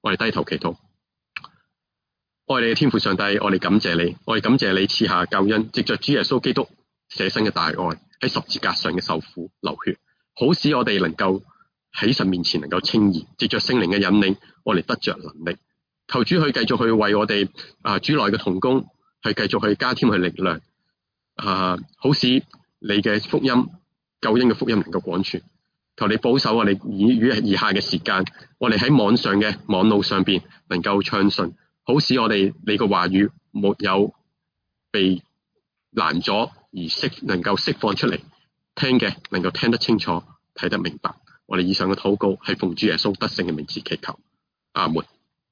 我哋低頭祈禱。愛你嘅天父上帝，我哋感謝你，我哋感謝你賜下救恩，藉着主耶穌基督捨身嘅大愛，喺十字架上嘅受苦流血，好使我哋能夠喺神面前能夠稱義，藉着聖靈嘅引領，我哋得着能力。求主去繼續去為我哋主內嘅同工，去繼續去加添佢力量，好使你嘅福音、救恩嘅福音能夠廣傳。求你保守我哋以下嘅時間，我哋喺網路上邊能夠暢順，好使我哋你嘅話語沒有被攔阻而能夠釋放出嚟，聽嘅能夠聽得清楚、睇得明白。我哋以上嘅禱告係奉主耶穌得勝嘅名字祈求，阿門。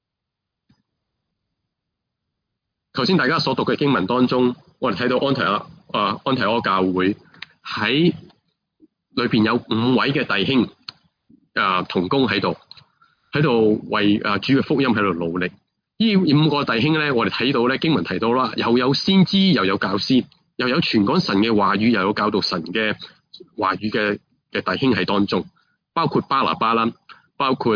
頭先大家所讀嘅經文當中，我哋睇到安提阿教會喺裏邊有5位嘅弟兄同工喺度為主嘅福音喺度努力。呢5個弟兄咧，我哋睇到咧經文提到啦，又有先知，又有教師，又有傳講神嘅話語，又有教導神嘅話語嘅弟兄喺當中，包括巴拿巴啦，包括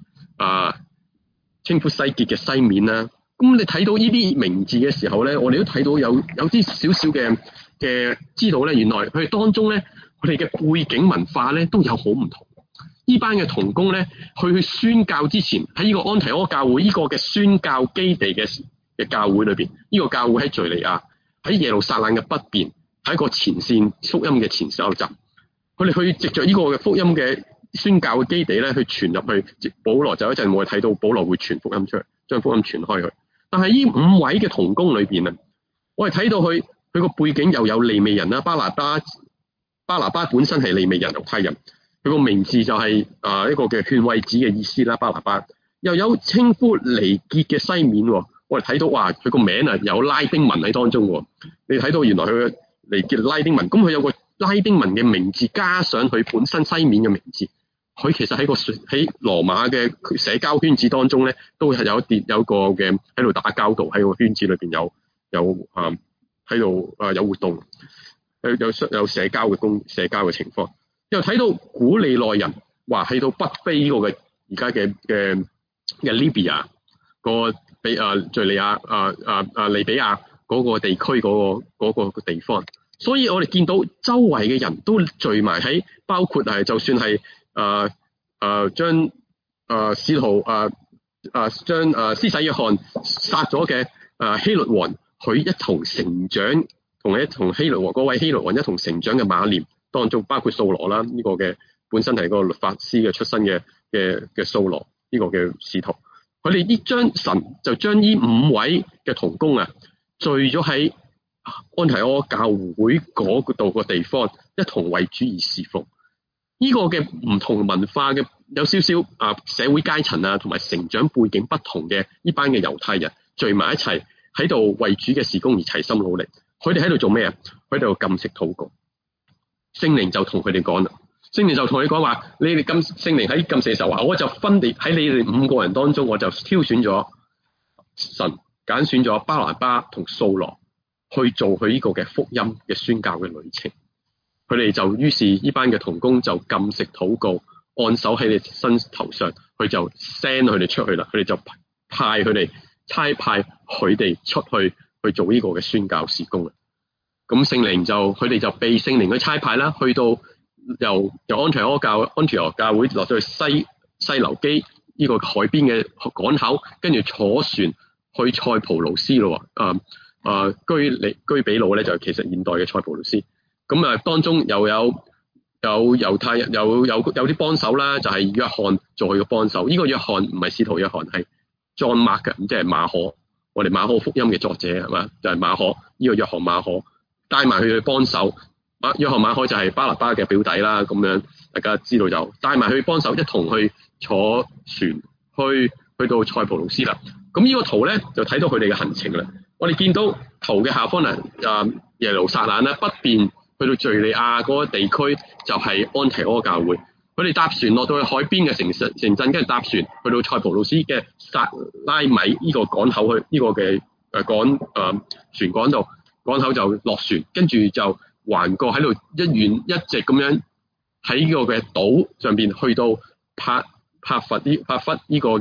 稱呼西結嘅西面啦。咁你睇到呢啲名字嘅時候咧，我哋都睇到有啲少少嘅知道咧，原來佢哋當中咧，佢哋嘅背景文化咧都有好唔同。呢班嘅同工咧，去宣教之前喺呢個安提阿教會呢個嘅宣教基地嘅教會裏邊，呢個教會喺敘利亞喺耶路撒冷嘅北邊，係一個前線福音嘅前哨站。佢哋去藉着呢個嘅福音嘅宣教嘅基地咧，去傳入去。保羅就一陣我哋睇到保羅會傳福音出嚟，將福音傳開去。但係呢5位嘅同工裏邊啊，我哋睇到佢個背景又有利未人啦，巴拿巴本身係利未人猶太人，佢個名字就係一個嘅勸慰子嘅意思啦。巴拿巴又有稱呼尼結嘅西面，我哋睇到話佢個名啊有拉丁文喺當中。你睇到原來佢嘅尼結拉丁文，咁佢有個拉丁文嘅名字加上佢本身西面嘅名字。佢其實喺羅馬嘅社交圈子當中咧，都係有個嘅喺度打交道，喺個圈子裏邊有喺度有活動，有社交嘅情況。又睇到古利奈人話喺到北非呢個嘅而家嘅Libya 個敘利亞利比亞嗰個地區嗰個地方。所以我哋見到周圍嘅人都聚埋喺，包括就算係將使徒將施洗約翰殺咗嘅希律王，佢一同成長，同希律王嗰位希律王一同成長嘅馬廉當中，包括掃羅啦，呢個嘅本身係個律法師嘅出身嘅掃羅，呢個嘅使徒，佢哋神就將呢5位嘅同工聚咗喺安提阿教會嗰度個地方，一同為主而侍奉。呢個嘅唔同文化嘅有少少社會階層同埋成長背景不同嘅呢班嘅猶太人聚埋一齊喺度為主嘅事工而齊心努力。佢哋喺度做咩啊？佢哋喺度禁食禱告。聖靈就同佢哋講啦，聖靈就同佢講話：你哋聖靈喺禁食嘅時候話，我就分別喺你哋5個人當中，我就挑選咗神揀選咗巴拿巴同掃羅去做佢呢個嘅福音嘅宣教嘅旅程。佢哋就於是呢班嘅同工就禁食禱告，按手喺你身頭上，佢就 send 佢哋出去啦。佢哋就差派佢哋出去做呢個嘅宣教事工啦。咁佢哋就被聖靈去差派啦，去到由安提阿教會落咗去西流基呢個海邊嘅港口，跟住坐船去塞浦路斯咯。居比路咧就其實現代嘅塞浦路斯。咁當中又有猶太人，有啲幫手啦，就係約翰做佢嘅幫手。呢個約翰唔係使徒約翰，係 John Mark 嘅，咁即係馬可。我哋馬可福音嘅作者係嘛？就係馬可。呢個約翰馬可帶埋佢去幫手。約翰馬可就係巴拿巴嘅表弟啦，咁樣大家知道就帶埋佢幫手，一同去坐船去到塞浦路斯啦。咁呢個圖咧就睇到佢哋嘅行程啦。我哋見到圖嘅下方耶路撒冷啦，北邊去到敘利亞嗰個地區就係安提阿教會。佢哋搭船落到去海邊嘅城鎮，跟住搭船去到塞浦路斯嘅撒拉米呢個港口去呢個嘅船港度，港口就落船，跟住就橫過喺度一直咁樣喺呢個嘅島上邊去到帕弗呢個嘅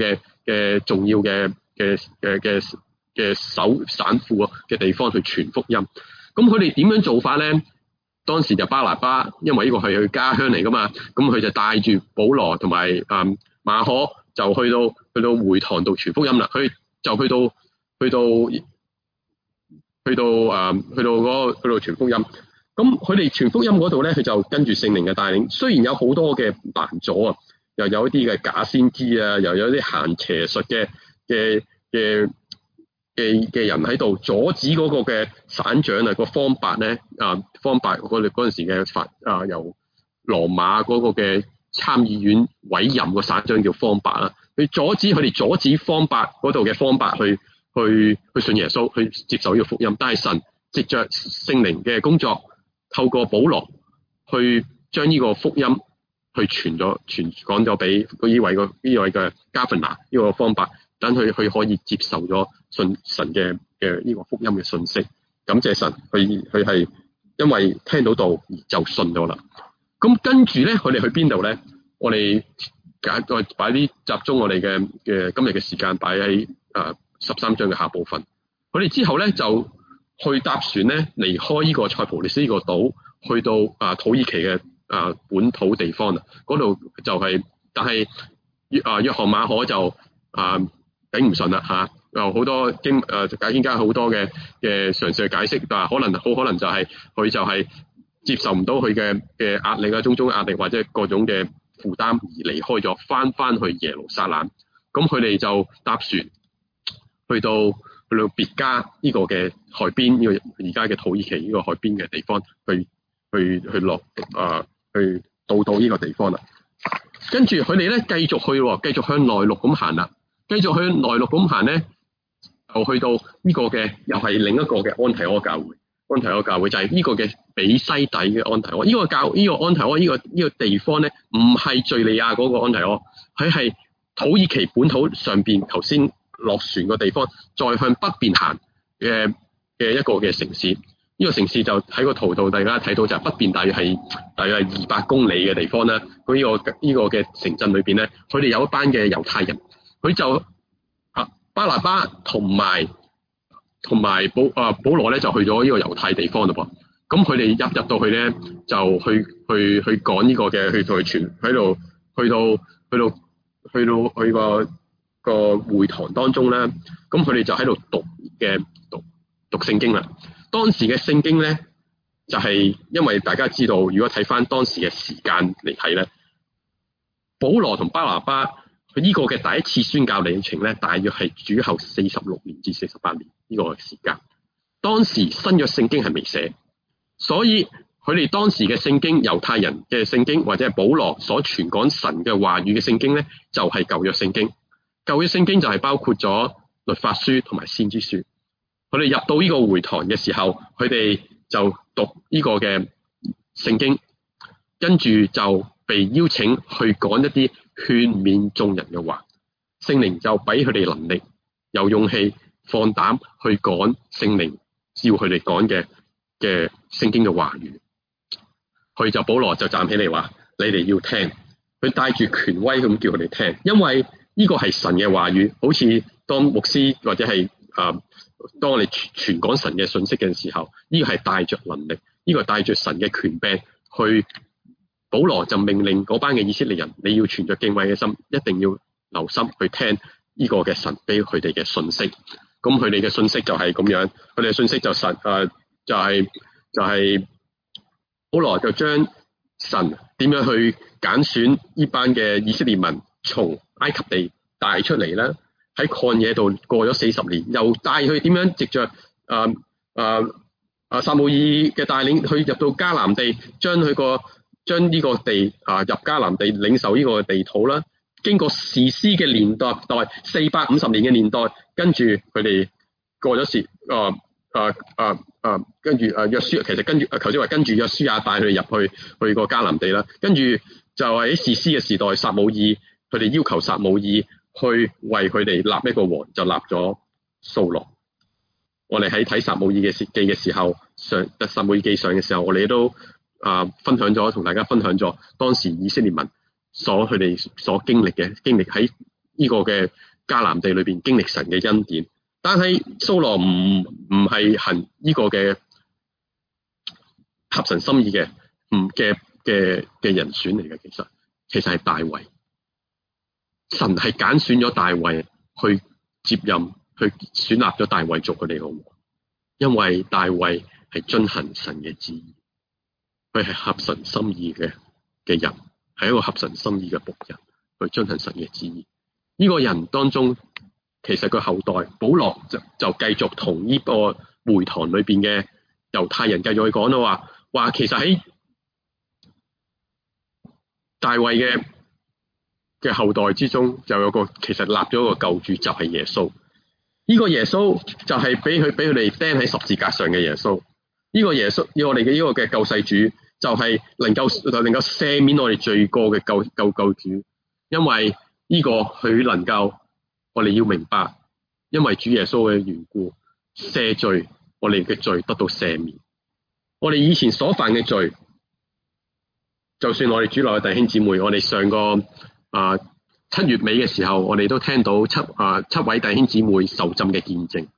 重要嘅省府嘅地方去傳福音。咁佢哋點樣做法咧？當時就巴拿巴，因為呢個係佢家鄉嚟噶嘛，咁佢就帶住保羅同埋馬可就去到會堂度傳福音啦。佢就去到傳福音。咁佢哋傳福音嗰度咧，佢就跟住聖靈嘅帶領。雖然有好多嘅攔阻啊，又有一啲嘅假先知啊，又有啲行邪術嘅人喺度阻止嗰個嘅省長啊，個方伯咧方伯嗰陣時嘅由羅馬嗰個嘅參議院委任個省長叫方伯啦，佢哋阻止方伯嗰度嘅方伯去信耶穌，去接受呢個福音。但係神藉着聖靈嘅工作，透過保羅去將呢個福音去講咗俾呢位嘅加分拿呢個方伯，等佢可以接受咗信神嘅呢個福音嘅信息。感謝神，佢係因為聽到道而就信咗啦。咁跟住咧，佢哋去邊度咧？我哋擺啲集中我哋嘅今日嘅時間擺喺13章嘅下部分。佢哋之後咧就去搭船咧離開呢個塞浦路斯呢個島，去到土耳其嘅本土地方啦。嗰度就係、但係約翰馬可就頂唔順啦嚇。有好多解經家好多嘅嘗試去解釋，但係好可能就係佢就係接受唔到佢嘅壓力啊，種種壓力或者各種嘅負擔而離開咗，翻去耶路撒冷。咁佢哋就搭船去到別加呢個嘅海邊，呢個而家嘅土耳其呢個海邊嘅地方去到呢個地方啦。跟住佢哋咧繼續向內陸咁行啦，繼續向內陸咁行咧。就去到呢個嘅又係另一個嘅安提阿教會。安提阿教會就係呢個嘅比西底嘅安提阿。呢個安提阿呢個地方咧，唔係敘利亞嗰個安提阿，佢係土耳其本土上邊頭先落船個地方，再向北邊行嘅一個嘅城市。呢個城市就喺個圖度大家睇到就係北邊大約係200公里嘅地方啦。佢呢個嘅城鎮裏邊咧，佢哋有一班嘅猶太人，佢就巴拿巴同埋保羅咧就去咗呢個猶太地方嘞噃。咁佢哋入到去咧就去講呢個嘅去傳喺度去到個會堂當中咧。咁佢哋就喺度讀聖經啦。當時嘅聖經咧就係因為大家知道，如果睇翻當時嘅時間嚟睇咧，保羅同巴拿巴。佢呢個嘅第一次宣教旅程咧，大約係主後46年至48年呢個時間。當時新約聖經係未寫，所以佢哋當時嘅聖經，猶太人嘅聖經或者係保羅所傳講神嘅話語嘅聖經咧，就係舊約聖經。舊約聖經就係包括咗律法書同埋先知書。佢哋入到呢個會堂嘅時候，佢哋就讀呢個嘅聖經，跟住就被邀請去講一啲勸勉眾人嘅話。聖靈就俾佢哋能力，有勇氣、放膽去講聖靈照佢哋講嘅聖經嘅話語。佢就保羅就站起嚟話：你哋要聽。佢帶住權威咁叫佢哋聽，因為呢個係神嘅話語。好似當牧師或者係當我哋傳講神嘅信息嘅時候，呢個係帶着能力，呢個帶着神嘅權柄去。保羅就命令嗰班嘅以色列人，你要存着敬畏嘅心，一定要留心去聽呢個嘅神俾佢哋嘅信息。咁佢哋嘅信息就係咁樣，佢哋嘅信息就就係保羅就將神點樣去揀選呢班嘅以色列民從埃及地帶出嚟啦，喺曠野度過咗40年，又帶佢點樣藉着撒母耳嘅帶領去入到迦南地，將呢個地入迦南地領受呢個地土啦。經過士師嘅年代450年嘅年代，跟住佢哋過咗跟住約書，其實跟住頭先話跟住約書亞帶佢哋入去個迦南地啦。跟住就喺士師嘅時代，撒母耳佢哋要求撒母耳去為佢哋立一個王，就立咗掃羅。我哋喺睇撒母耳記嘅時候，撒母耳記上嘅時候，我哋都同大家分享咗當時以色列民佢哋所經歷喺呢個嘅迦南地裏邊經歷神嘅恩典。但係掃羅唔係行呢個嘅合神心意嘅人選嚟嘅，其實係大衛。神係揀選咗大衛去接任，去選立咗大衛做佢哋嘅王，因為大衛係遵行神嘅旨意，佢係合神心意嘅人，係一個合神心意嘅僕人，去遵行神嘅旨意。呢個人當中，其實佢後代保羅就繼續同呢個會堂裏邊嘅猶太人繼續去講啦，話其實喺大衛嘅後代之中，就有個其實立咗一個救主，就係耶穌。呢個耶穌就係俾佢哋釘喺十字架上嘅耶穌。呢個耶穌，我哋嘅呢個嘅救世主，就係能夠赦免我哋罪過嘅救主。因為呢個佢能夠，我哋要明白，因為主耶穌嘅緣故，赦罪，我哋嘅罪得到赦免。我哋以前所犯嘅罪，就算我哋主內嘅弟兄姊妹，我哋上個7月尾嘅時候，我哋都聽到七位弟兄姊妹受浸嘅見證。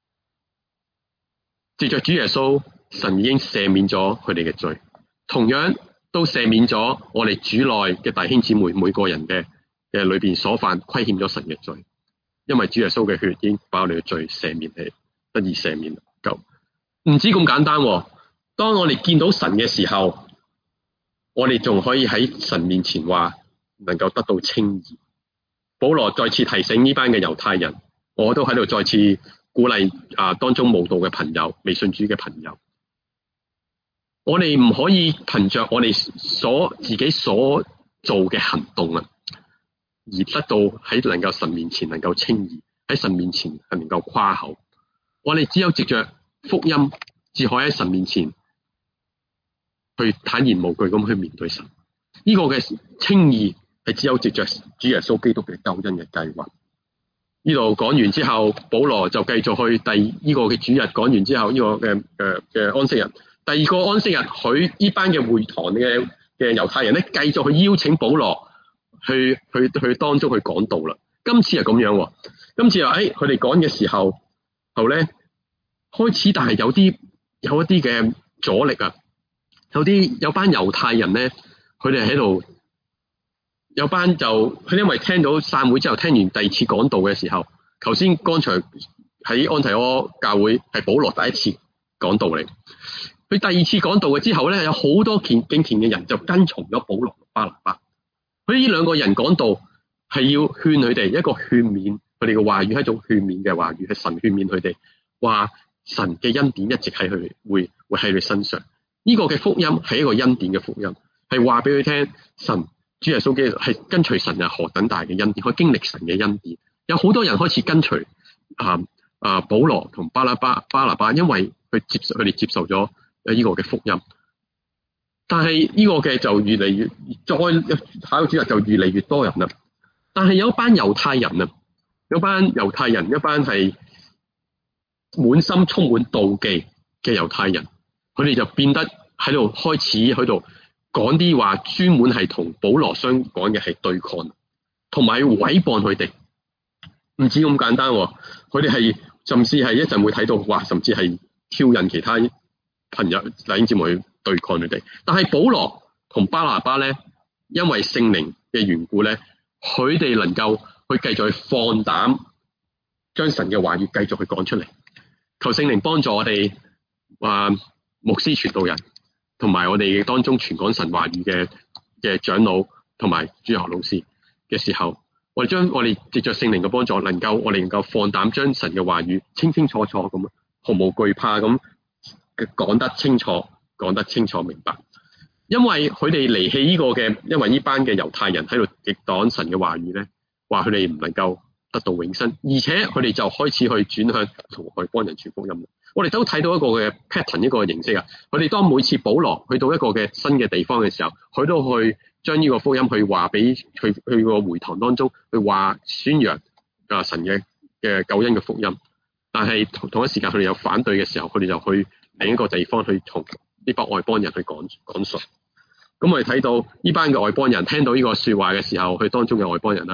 藉着主耶穌，神已經赦免咗佢哋嘅罪，同樣都赦免咗我哋主內嘅弟兄姊妹每個人嘅裏邊所犯虧欠咗神嘅罪。因為主耶穌嘅血已經把我哋嘅罪赦免起，得以赦免夠。唔止咁簡單，當我哋見到神嘅時候，我哋仲可以喺神面前話能夠得到稱義。保羅再次提醒呢班嘅猶太人，我都喺度再次鼓勵當中慕道嘅朋友、未信主嘅朋友，我哋唔可以憑着我哋自己所做嘅行動而得到喺能夠神面前能夠稱義，喺神面前係能夠誇口。我哋只有藉着福音，至可喺神面前去坦然無懼咁去面對神。呢個嘅稱義係只有藉着主耶穌基督嘅救恩嘅計劃。呢度講完之後，保羅就繼續去呢個嘅主日講完之後，呢個嘅安息日。第二個安息日，佢呢班嘅會堂嘅猶太人咧，繼續去邀請保羅去當中去講道啦。今次係咁樣，今次佢哋講嘅時候咧開始，但係有一啲嘅阻力啊，有班猶太人咧，佢哋喺度。有班佢因為聽到散會之後，聽完第二次講道嘅時候，剛才喺安提阿教會係保羅第一次講道嚟。佢第二次講道嘅之後咧，有好多敬虔嘅人就跟從咗保羅同巴拿巴。佢呢兩個人講道係要勸佢哋，一個勸勉，佢哋嘅話語係一種勸勉嘅話語，係神勸勉佢哋，話神嘅恩典一直喺佢會喺佢身上。呢個嘅福音係一個恩典嘅福音，係話俾佢聽神。主耶穌基督係跟隨神係何等大嘅恩典，可以經歷神嘅恩典。有好多人開始跟隨保羅同巴拿巴，因為佢哋接受咗呢個嘅福音。但係呢個嘅就越嚟越再下個主日就越嚟越多人啦。但係有一班猶太人啊，一班係滿心充滿妒忌嘅猶太人，佢哋就變得開始喺度。講啲話專門係同保羅相講嘅係對抗，同埋毀謗佢哋。唔止咁簡單，佢哋係甚至係一陣會睇到話，甚至係挑釁其他朋友弟兄姊妹去對抗佢哋。但係保羅同巴拿巴咧，因為聖靈嘅緣故咧，佢哋能夠去繼續去放膽將神嘅話語繼續去講出嚟。求聖靈幫助我哋牧師傳道人。同埋我哋當中傳講神話語嘅長老同埋主學老師嘅時候，我哋藉着聖靈嘅幫助，我哋能夠放膽將神嘅話語清清楚楚咁，毫無懼怕咁講得清楚明白。因為佢哋離棄呢個嘅，因為呢班嘅猶太人喺度敵擋神嘅話語咧，話佢哋唔能夠得到永生，而且佢哋就開始去轉向同外邦人傳福音。我哋都睇到一個嘅 pattern， 一個形式啊！佢哋當每次保羅去到一個嘅新嘅地方嘅時候，佢都去將呢個福音去話俾去個會堂當中去話宣揚神嘅救恩嘅福音。但係同一時間佢哋有反對嘅時候，佢哋就去另一個地方去同呢班外邦人去講述。咁我哋睇到呢班嘅外邦人聽到呢個說話嘅時候，佢當中嘅外邦人啦，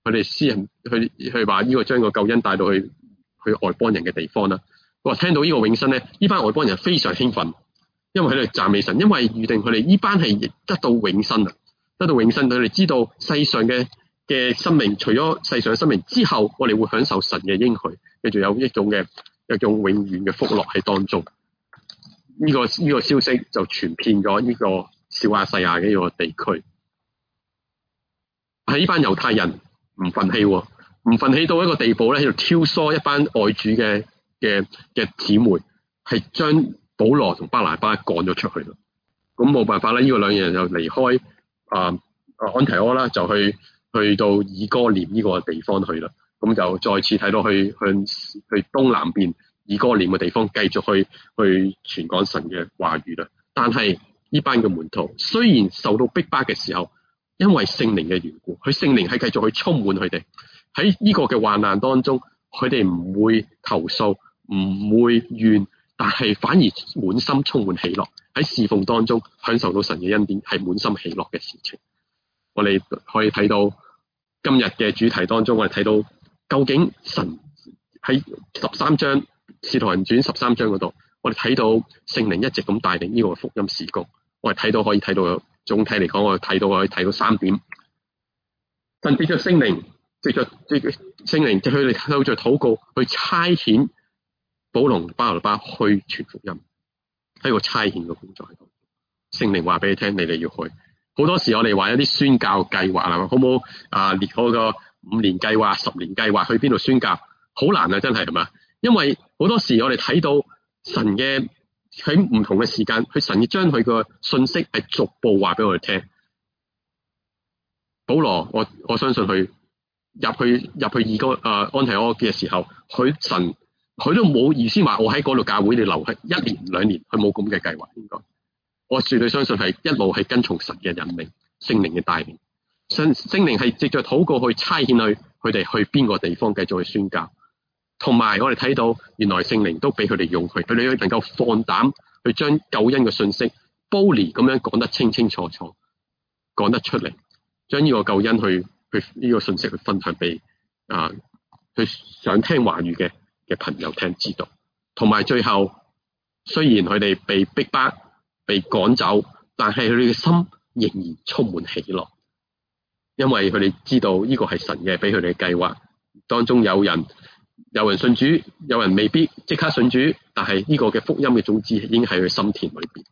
佢哋私人去話呢個將個救恩帶到去外邦人嘅地方啦。我話聽到呢個永生咧，呢班外邦人非常興奮，因為佢哋讚美神，因為預定佢哋呢班係得到永生啊，得到永生。佢哋知道世上嘅生命，除咗世上嘅生命之後，我哋會享受神嘅應許，繼續有一種永遠嘅福樂喺當中。呢個消息就傳遍咗呢個小亞細亞嘅呢個地區。喺呢班猶太人唔忿氣，唔忿氣到一個地步咧，喺度挑唆一班愛主嘅姊妹，係將保羅同巴拿巴趕咗出去啦。咁冇辦法啦，呢個兩人就離開安提阿啦，就去到以哥念呢個地方去啦。咁就再次睇到去東南邊以哥念嘅地方，繼續去傳講神嘅話語啦。但係呢班嘅門徒雖然受到逼迫嘅時候，因為聖靈嘅緣故，佢聖靈係繼續去充滿佢哋。喺呢個嘅患難當中，佢哋唔會投訴，唔會怨，但係反而滿心充滿喜樂。喺侍奉當中享受到神嘅恩典，係滿心喜樂嘅事情。我哋可以睇到今日嘅主題當中，我哋睇到究竟神喺13章使徒行傳13章嗰度，我哋睇到聖靈一直咁帶領呢個福音事工。我哋可以睇到總體嚟講，我哋可以睇到3點。神藉着聖靈，藉着聖靈，就佢哋透過禱告去差遣保羅巴拿巴去傳福音，喺個差遣嘅工作喺度。聖靈話俾你聽，你哋要去。好多時我哋話有啲宣教計劃啦，好唔好列好個5年計劃、10年計劃去邊度宣教？好難啊，真係嘛？因為好多時我哋睇到神嘅喺唔同嘅時間，神要將佢個信息係逐步話俾我哋聽。保羅，我相信佢入去以哥安提阿嘅時候，佢都冇意思話我喺嗰度教會你留係1年2年，佢冇咁嘅計劃。應該我絕對相信係一路係跟從神嘅引領、聖靈嘅帶領。聖靈係藉着禱告去差遣佢哋去邊個地方繼續去宣教。同埋我哋睇到原來聖靈都俾佢哋用佢哋能夠放膽去將救恩嘅信息boldly咁樣講得清清楚楚，講得出嚟，將呢個救恩去呢個信息去分享俾去想聽話語嘅朋友聽知道。同埋最後，雖然佢哋被逼迫、被趕走，但係佢哋嘅心仍然充滿喜樂，因為佢哋知道呢個係神嘅俾佢哋嘅計劃。當中有人信主，有人未必即刻信主，但係呢個嘅福音嘅種子已經喺佢心田裏邊。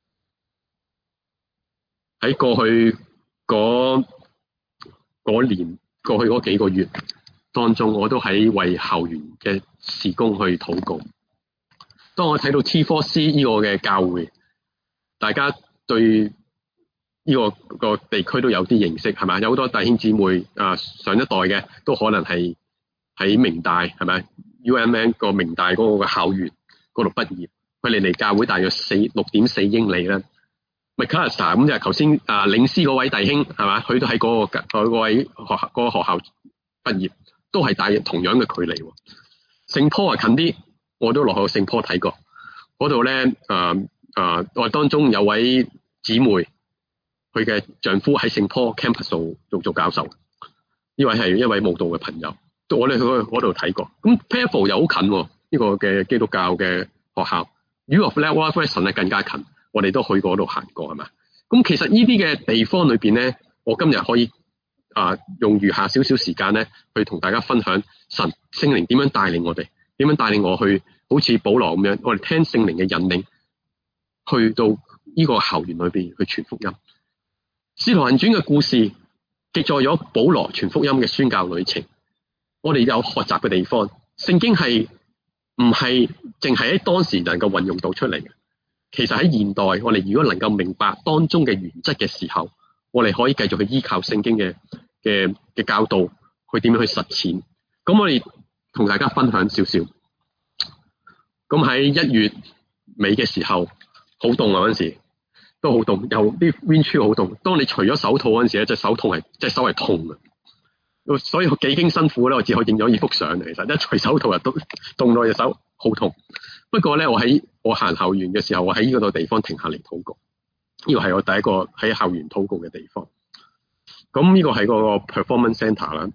喺過去嗰年，過去嗰幾個月當中，我都喺為校園嘅事工去禱告。當我睇到 T4C 呢個嘅教會，大家對呢個地區都有啲認識，係咪？有好多弟兄姊妹上一代嘅都可能係喺明大，係咪 UMN 個明大嗰個校園嗰度畢業，佢哋離教會大約6.4英里啦。McAllister 咁就係頭先領詩嗰位弟兄，係嘛？佢都喺嗰位學校畢業，都係大約同樣嘅距離。聖坡係近啲，我都落去聖坡睇過。嗰度咧我當中有位姊妹，佢嘅丈夫喺聖坡 campus 度做教授。呢位係一位慕道嘅朋友。我哋去嗰度睇過，咁 Pebble 又好近喎，呢個嘅基督教嘅學校。U of Western 係更加近，我哋都去過嗰度行過，係嘛？咁其實呢啲嘅地方裏邊咧，我今日可以用餘下少少時間咧，去同大家分享神聖靈點樣帶領我哋，點樣帶領我去，好似保羅咁樣，我哋聽聖靈嘅引領，去到呢個校園裏邊去傳福音。使徒行傳嘅故事記載咗保羅傳福音嘅宣教旅程。我哋有學習嘅地方，聖經係唔係淨係喺當時能夠運用到出嚟嘅？其實喺現代，我哋如果能夠明白當中嘅原則嘅時候，我哋可以繼續去依靠聖經嘅教導，去點樣去實踐。咁我哋同大家分享少少。咁喺1月尾嘅時候，好凍啊！嗰陣時都好凍，有啲 wind chill 好凍。當你除咗手套嗰陣時咧，隻手係痛啊！所以我幾經辛苦咧，我只可以影咗2幅相。其實一除手套就凍到隻手好痛。不過咧，我行校園嘅時候，我喺呢個地方停下嚟禱告。呢個係我第一個喺校園禱告嘅地方。咁呢個係個 performance center 啦。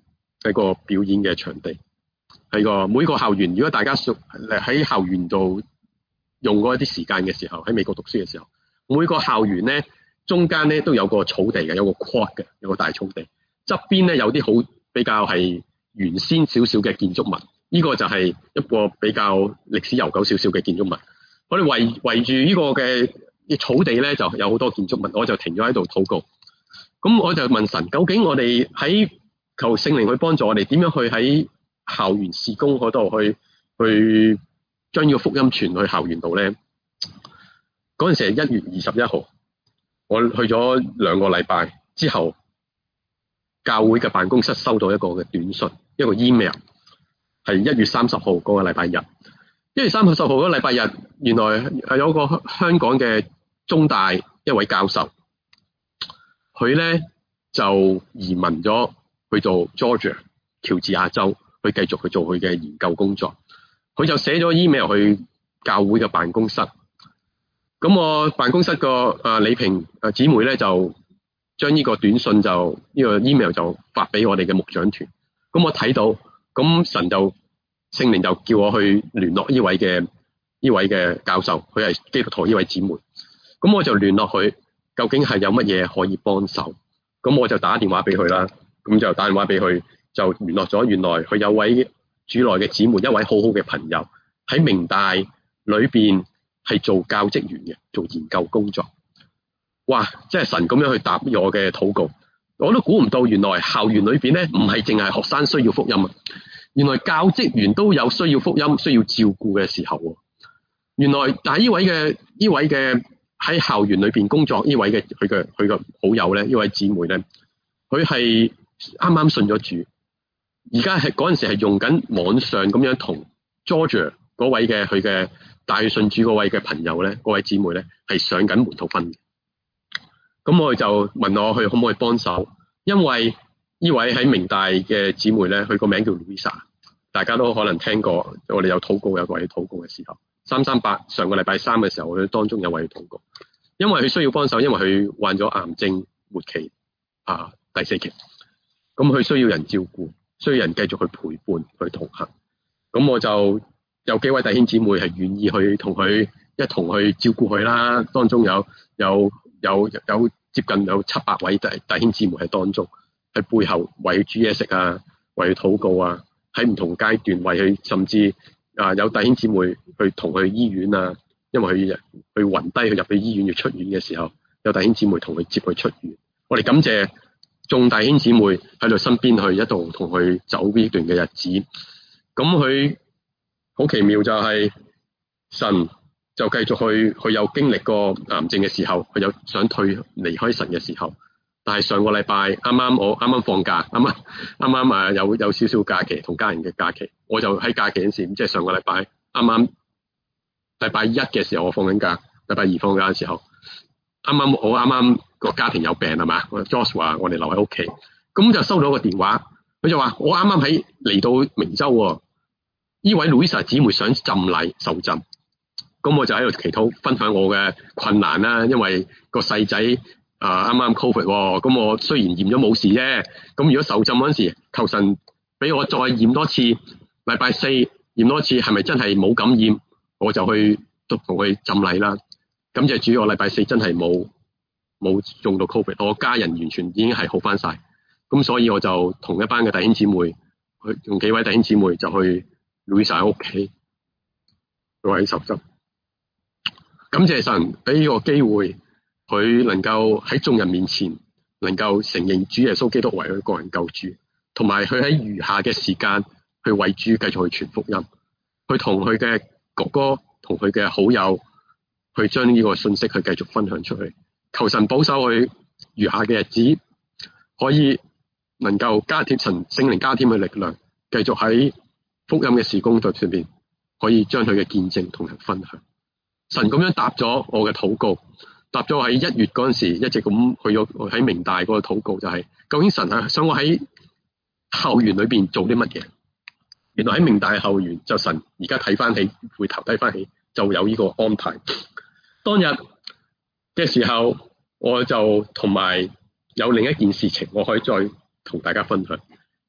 一個表演嘅場地，喺個每個校園。如果大家喺校園度用過一啲時間嘅時候，喺美國讀書嘅時候，每個校園咧中間咧都有個草地嘅，有個 court 嘅，有個大草地。側邊咧有啲好比較係原先少少嘅建築物，呢個就係一個比較歷史悠久少少嘅建築物。我哋圍住呢個嘅草地咧就有好多建築物，我就停咗喺度禱告。咁我就問神，究竟我哋喺求聖靈去幫助我哋點樣去喺校園事工嗰度去將呢個福音傳去校園度咧？嗰陣時係1月21號，我去咗2個禮拜之後，教會嘅辦公室收到一個嘅短信，一個 email， 係1月30號嗰個禮拜日。1月30號嗰個禮拜日，原來係有個香港嘅中大一位教授，佢咧就移民咗去做 Georgia 喬治亞州，去繼續去做佢嘅研究工作。佢就寫咗 email 去教會嘅辦公室。咁我辦公室個李平姊妹咧就將呢個短信就呢個 email 就發俾我哋嘅牧長團。咁我睇到，咁聖靈就叫我去聯絡呢位嘅教授，佢係基督徒呢位姊妹。咁我就聯絡佢，究竟係有乜嘢可以幫手？咁我就打電話俾佢啦。咁就打電話俾佢，就聯絡咗。原來佢有位主內嘅姊妹，一位好好嘅朋友喺明大裏邊係做教職員嘅，做研究工作。哇！即係神咁樣去答我嘅禱告，我都估唔到，原來校園裏邊咧唔係淨係學生需要福音啊，原來教職員都有需要福音、需要照顧嘅時候。原來但係呢位嘅喺校園裏邊工作呢位嘅佢嘅好友咧，呢位姊妹咧，佢係啱啱信咗主，而家係嗰陣時係用緊網上咁樣同 Georgia 嗰位嘅佢嘅帶信主嗰位嘅朋友咧，嗰位姊妹咧係上緊門徒訓。咁我就問我佢可唔可以幫手，因為呢位喺明大嘅姊妹咧，佢個名叫 Louisa， 大家都可能聽過，我哋有禱告，有為佢禱告嘅時候，338上個禮拜3嘅時候，我哋當中有為佢禱告，因為佢需要幫手，因為佢患咗癌症末期第4期，咁佢需要人照顧，需要人繼續去陪伴去同行。咁我就有幾位弟兄姊妹係願意去同佢一同去照顧佢啦，當中有接近有700位弟兄姊妹喺當中，喺背後為佢煮嘢食啊，為佢禱告啊，喺唔同階段為佢，甚至有弟兄姊妹去同佢去醫院啊，因為佢暈低，佢入去醫院要出院嘅時候，有弟兄姊妹同佢接佢出院。我哋感謝眾弟兄姊妹喺度身邊去一同同佢走呢段嘅日子。咁佢好奇妙就係神就繼續佢有經歷過癌症嘅時候，佢有想離開神嘅時候，但係上個禮拜我啱啱放假，啱啱有少少假期，同家人嘅假期，我就喺假期嗰時，即係上個禮拜啱禮拜1嘅時候我放緊假，禮拜2放假嘅時候，我啱啱個家庭有病係嘛，Josh 話我哋留喺屋企，咁就收到個電話，佢就話我啱啱嚟到明州喎，呢位 Louisa 姊妹想浸禮受浸。咁我就喺度祈禱分享我嘅困難啦，因為個細仔啱啱 Covid 喎，咁我雖然驗咗冇事啫，咁如果受浸嗰陣時，求神俾我再驗多次，禮拜4驗多次，係咪真係冇感染，我就去同佢浸禮啦。感謝主，我禮拜4真係冇中到 Covid， 我家人完全已經係好翻晒，咁所以我就同一班嘅弟兄姊妹，用幾位弟兄姊妹就去 Louisa 喺屋企，佢喺受浸。感謝神俾呢個機會，佢能夠喺眾人面前能夠承認主耶穌基督為佢個人救主，同埋佢喺餘下嘅時間去為主繼續去傳福音，去同佢嘅哥哥同佢嘅好友去將呢個信息去繼續分享出去。求神保守佢餘下嘅日子，可以能夠加添聖靈加添嘅力量，繼續喺福音嘅事工作上邊可以將佢嘅見證同人分享。神咁樣答咗我嘅禱告，答咗喺1月嗰陣時一直咁去咗喺明大嗰個禱告，就係究竟神係想我喺校園裏邊做啲乜嘢？原來喺明大校園就神而家睇翻起，回頭睇翻起就有呢個安排。當日嘅時候，我就同埋有另一件事情，我可以再同大家分享，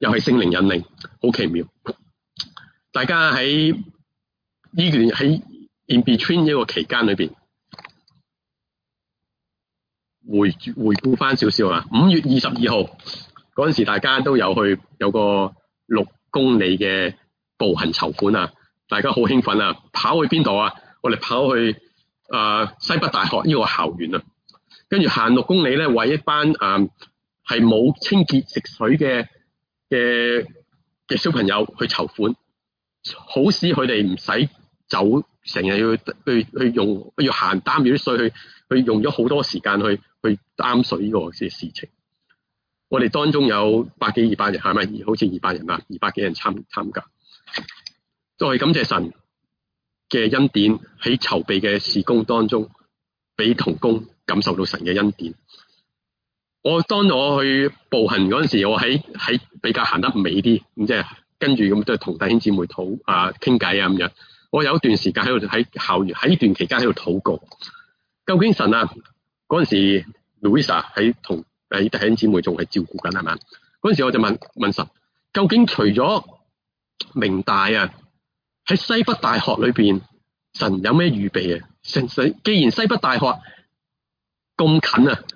又係聖靈引領，好奇妙。大家喺呢段喺 in between 一個期間裏邊，回顧翻少少啊。5月22號嗰陣時，大家都有個6公里嘅步行籌款啊，大家好興奮啊！跑去邊度啊？我哋跑去西北大學呢個校園啊，跟住行6公里咧，為一班係冇清潔食水嘅小朋友去籌款，好使佢哋唔使走，成日要用要行擔住啲水去用咗好多時間去擔水呢個嘅事情。我哋當中有100幾200人，係咪？好似200人啊，200幾人參加。再感謝神嘅恩典，喺籌備嘅事工當中，俾同工感受到神嘅恩典。當我去步行嗰陣時，我喺比較行得尾啲，咁即係跟住咁都係同弟兄姊妹傾偈啊咁樣。我有一段時間喺度喺校園喺呢段期間喺度禱告，究竟神啊嗰陣時 Louisa 喺同弟兄姊妹仲係照顧緊係咪？嗰陣時我就問神，究竟除咗明大啊喺西北大學裏邊，神有咩預備啊？既然西北大學咁近啊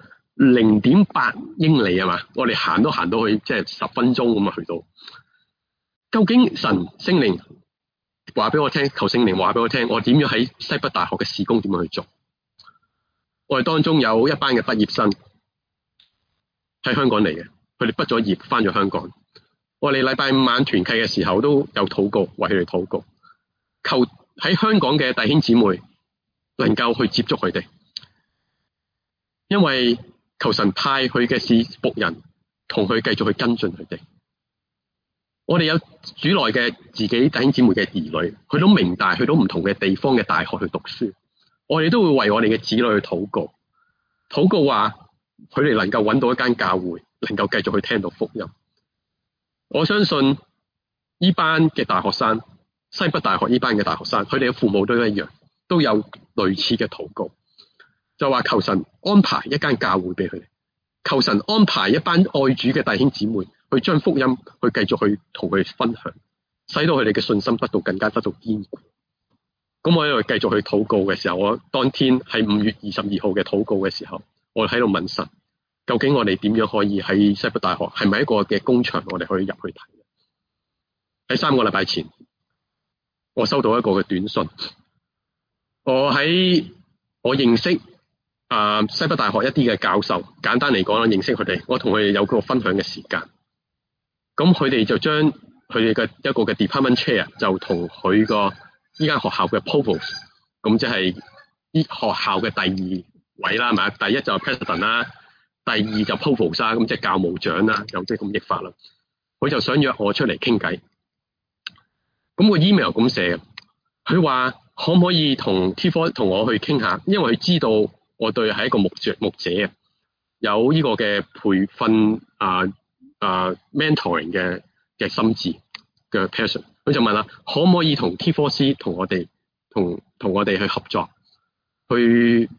，0.8英里啊嘛，我哋行到去即係10分鐘咁啊去到。究竟神聖靈話俾我聽，求聖靈話俾我聽，我點樣喺西北大學嘅事工點樣去做？我哋當中有一班嘅畢業生喺香港嚟嘅，佢哋畢咗業翻咗香港。我哋禮拜5晚團契嘅時候都有禱告，為佢哋禱告，求喺香港嘅弟兄姊妹能夠去接觸佢哋，因為求神派佢嘅使僕人同佢繼續去跟進佢哋。我哋有主內嘅自己弟兄姊妹嘅兒女，去到明大，去到唔同嘅地方嘅大學去讀書，我哋都會為我哋嘅子女去禱告，禱告話佢哋能夠揾到一間教會，能夠繼續去聽到福音。我相信呢班嘅大學生，西北大學呢班嘅大學生，佢哋嘅父母都一樣，都有類似嘅禱告，就話求神安排一間教會俾佢哋，求神安排一班愛主嘅弟兄姊妹，去將福音去繼續去同佢哋分享，使到佢哋嘅信心更加得到堅固。咁我喺度繼續去禱告嘅時候，我當天係5月22號嘅禱告嘅時候，我喺度問神，究竟我哋點樣可以喺西北大學係咪一個嘅工場，我哋可以入去睇？喺3個禮拜前，我收到一個嘅短信，我認識西北大學一啲嘅教授，簡單嚟講啦，認識佢哋，我同佢哋有個分享嘅時間。咁佢哋就將佢哋嘅一個嘅 department chair 就同佢個呢間學校嘅 provost， 咁即係呢學校嘅第2位啦，係咪？第一就係 president 啦，第2就 provost 啦，咁即係教務長啦，又即係咁譯法啦。佢就想約我出嚟傾偈。咁個 email 咁寫，佢話可唔可以同 T4 同我去傾下，因為佢知道我對係一個牧者啊，有呢個嘅培訓mentoring 嘅心智嘅 passion， 佢就問啦，可唔可以同 T4C 同我哋去合作，去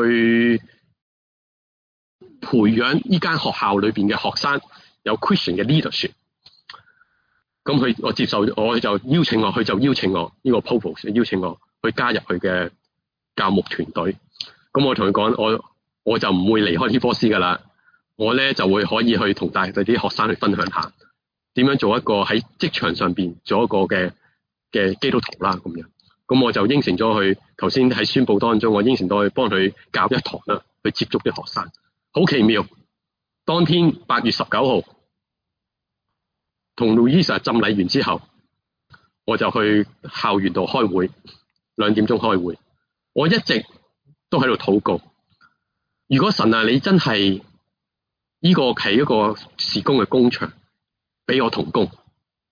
培養呢間學校裏邊嘅學生有 Christian 嘅 leadership。咁我接受，佢就邀請我呢個 proposal， 邀請我去加入佢嘅教牧團隊。咁我同佢講，我就唔會離開 T4C 噶啦。我咧就會可以去同大啲學生去分享下點樣做一個喺職場上邊做一個嘅基督徒啦咁樣。咁我就應承咗佢，頭先喺宣佈當中，我應承到去幫佢教一堂啦，去接觸啲學生。好奇妙！當天8月19號同 Louisa 浸禮完之後，我就去校園度開會，2點鐘開會。我一直都喺度禱告，如果神啊，你真係呢個係一個事工嘅工場，俾我同工。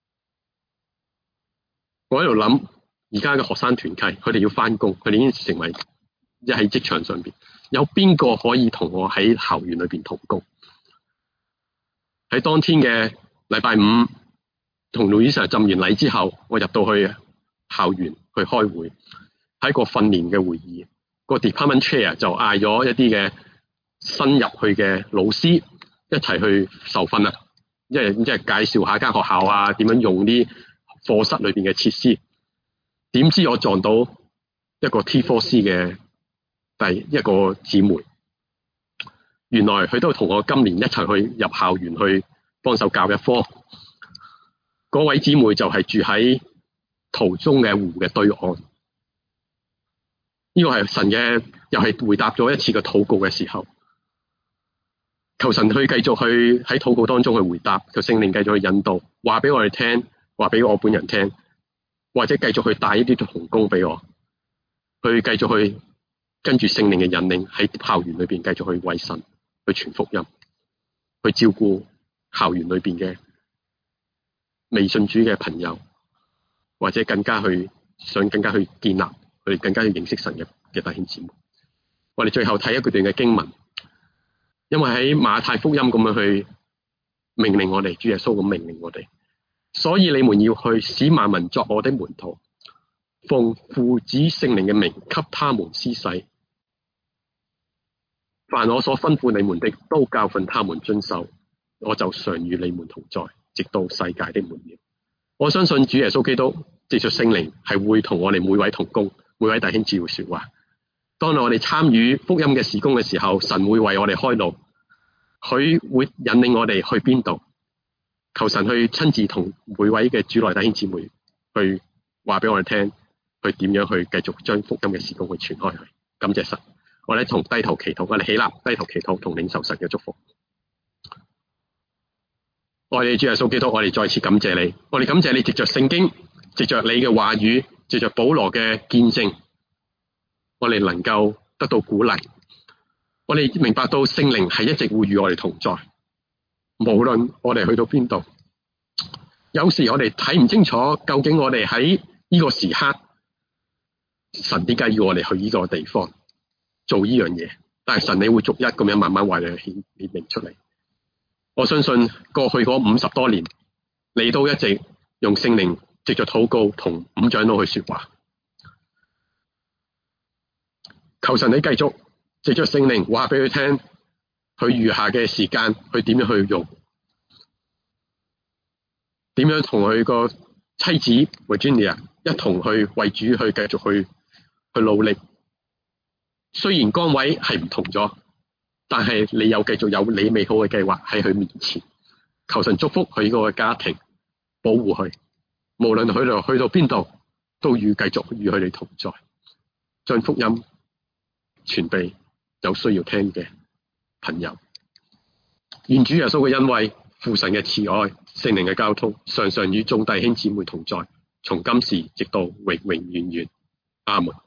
我喺度諗，而家嘅學生團契，佢哋要返工，佢哋已經成為喺職場上邊，有邊個可以同我喺校園裏邊同工？喺當天嘅禮拜5，同 Louisa 浸完禮之後，我入到去校園去開會，喺個訓練嘅會議，個 department chair 就嗌咗一啲嘅新入去嘅老師一齊去受訓啦。 即係介紹下間學校啊，點樣用啲課室裏邊嘅設施。點知我撞到一個 T4C 嘅第一個姊妹，原來佢都同我今年一齊去入校園去幫手教一科。嗰位姊妹就係住喺途中嘅湖嘅對岸。呢個係神嘅，又係回答咗一次嘅禱告嘅時候，求神去繼續去喺禱告當中去回答，求聖靈繼續去引導，話俾我哋聽，話俾我本人聽，或者繼續去帶呢啲同工俾我，去繼續去跟住聖靈嘅引領喺校園裏邊繼續去為神去傳福音，去照顧校園裏邊嘅未信主嘅朋友，或者更加去建立佢哋更加去認識神嘅弟兄姊妹。我哋最後睇一段嘅經文，因為喺馬太福音咁樣去命令我哋，主耶穌咁命令我哋，所以你們要去使萬民作我的門徒，奉父子聖靈嘅名給他們施洗，凡我所吩咐你們的，都教訓他們遵守，我就常與你們同在，直到世界的末了。我相信主耶穌基督藉着聖靈係會同我哋每位同工、每位弟兄姊妹說話。當我哋參與福音嘅事工嘅時候，神會為我哋開路，佢會引領我哋去邊度。求神去親自同每位嘅主內弟兄姊妹去話俾我哋聽，去點樣去繼續將福音嘅事工去傳開去。感謝神，我哋同低頭祈禱，我哋起立低頭祈禱，同領受神嘅祝福。我哋主耶穌基督，我哋再次感謝你，我哋感謝你藉着聖經，藉着你嘅話語，藉着保羅嘅見證，我哋能夠得到鼓勵，我哋明白到聖靈係一直會與我哋同在，無論我哋去到邊度。有時我哋睇唔清楚究竟我哋喺呢個時刻，神點解要我哋去呢個地方做呢樣嘢？但係神你會逐一咁樣慢慢為你顯明出嚟。我相信過去嗰50多年，你都一直用聖靈藉着禱告同五長老去說話。求神你繼續藉着聖靈話俾佢聽，佢餘下嘅時間，佢點樣去用，點樣同佢個妻子 Virginia 一同去為主去繼續去努力。雖然崗位係唔同咗，但係你又繼續有你美好嘅計劃喺佢面前。求神祝福佢個家庭，保護佢，無論佢去到邊度，都繼續與佢哋同在，將福音傳俾有需要聽嘅朋友。願主耶穌嘅恩惠、父神嘅慈愛、聖靈嘅交通，常常與眾弟兄姊妹同在，從今時直到永永遠遠。阿門。